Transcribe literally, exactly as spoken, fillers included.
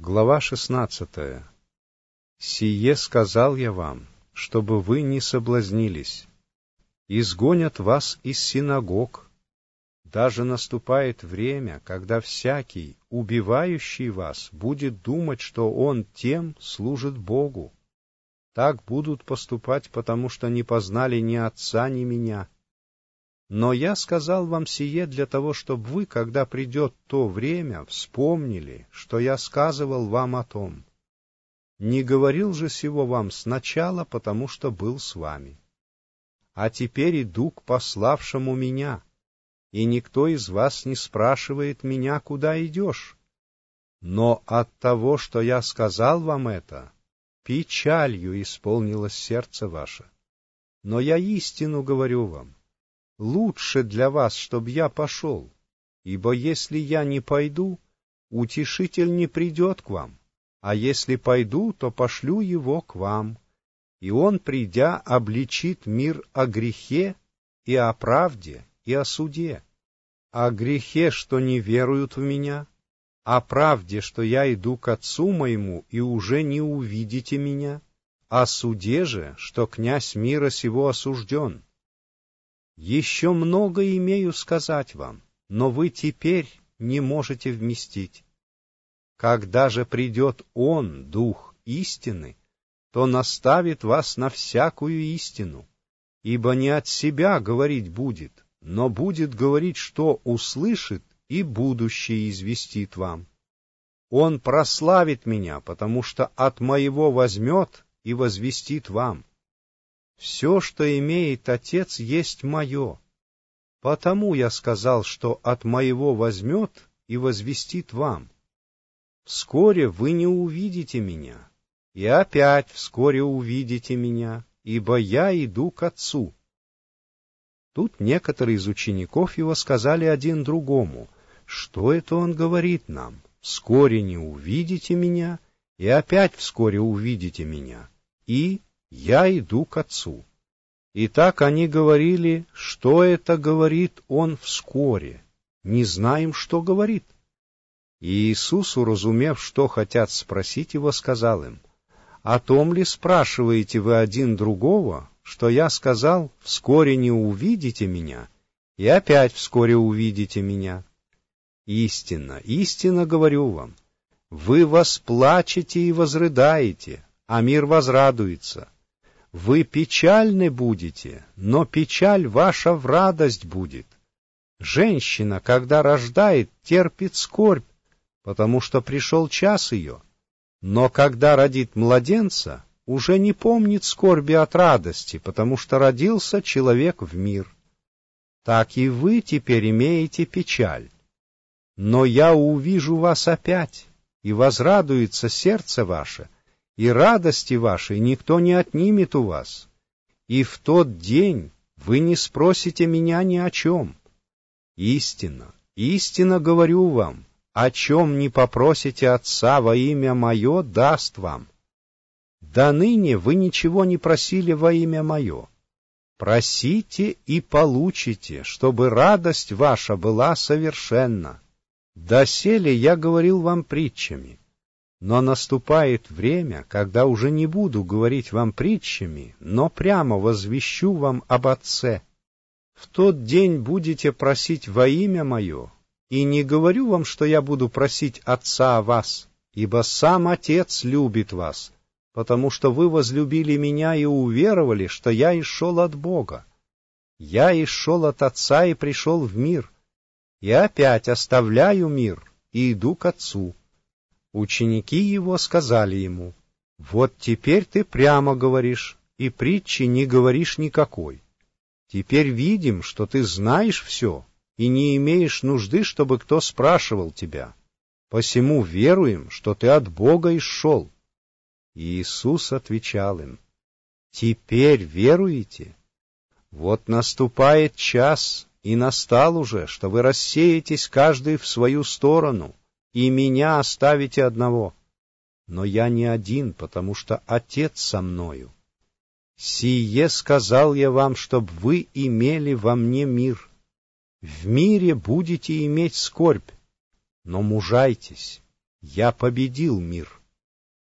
Глава шестнадцатая. «Сие сказал я вам, чтобы вы не соблазнились. Изгонят вас из синагог. Даже наступает время, когда всякий, убивающий вас, будет думать, что он тем служит Богу. Так будут поступать, потому что не познали ни Отца, ни Меня. Но я сказал вам сие для того, чтобы вы, когда придет то время, вспомнили, что я сказывал вам о том. Не говорил же сего вам сначала, потому что был с вами. А теперь иду к пославшему меня, и никто из вас не спрашивает меня, куда идешь. Но от того, что я сказал вам это, печалью исполнилось сердце ваше. Но я истину говорю вам. Лучше для вас, чтоб я пошел, ибо если я не пойду, утешитель не придет к вам, а если пойду, то пошлю его к вам, и он, придя, обличит мир о грехе и о правде и о суде, о грехе, что не веруют в меня, о правде, что я иду к Отцу моему, и уже не увидите меня, о суде же, что князь мира сего осужден. Еще много имею сказать вам, но вы теперь не можете вместить. Когда же придет Он, Дух истины, то наставит вас на всякую истину, ибо не от себя говорить будет, но будет говорить, что услышит, и будущее известит вам. Он прославит меня, потому что от моего возьмет и возвестит вам. Все, что имеет Отец, есть мое. Потому я сказал, что от моего возьмет и возвестит вам. Вскоре вы не увидите меня, и опять вскоре увидите меня, ибо я иду к Отцу». Тут некоторые из учеников его сказали один другому: «Что это он говорит нам? Вскоре не увидите меня, и опять вскоре увидите меня, и я иду к Отцу». И так они говорили: «Что это говорит он вскоре? Не знаем, что говорит». И Иисус, уразумев, что хотят спросить его, сказал им: «О том ли спрашиваете вы один другого, что я сказал: вскоре не увидите меня, и опять вскоре увидите меня? Истинно, истинно говорю вам, вы восплачете и возрыдаете, а мир возрадуется. Вы печальны будете, но печаль ваша в радость будет. Женщина, когда рождает, терпит скорбь, потому что пришел час ее. Но когда родит младенца, уже не помнит скорби от радости, потому что родился человек в мир. Так и вы теперь имеете печаль. Но я увижу вас опять, и возрадуется сердце ваше, и радости вашей никто не отнимет у вас. И в тот день вы не спросите меня ни о чем. Истинно, истинно говорю вам, о чем не попросите Отца во имя Мое, даст вам. До ныне вы ничего не просили во имя Мое. Просите и получите, чтобы радость ваша была совершенна. Доселе я говорил вам притчами. Но наступает время, когда уже не буду говорить вам притчами, но прямо возвещу вам об Отце. В тот день будете просить во имя Мое, и не говорю вам, что я буду просить Отца о вас, ибо сам Отец любит вас, потому что вы возлюбили Меня и уверовали, что я исшел от Бога. Я исшел от Отца и пришел в мир, и опять оставляю мир и иду к Отцу». Ученики его сказали ему: «Вот теперь ты прямо говоришь, и притчи не говоришь никакой. Теперь видим, что ты знаешь все, и не имеешь нужды, чтобы кто спрашивал тебя. Посему веруем, что ты от Бога исшел». И Иисус отвечал им: «Теперь веруете? Вот наступает час, и настал уже, что вы рассеетесь каждый в свою сторону, и меня оставите одного. Но я не один, потому что Отец со мною. Сие сказал я вам, чтоб вы имели во мне мир. В мире будете иметь скорбь, но мужайтесь, «Я победил мир».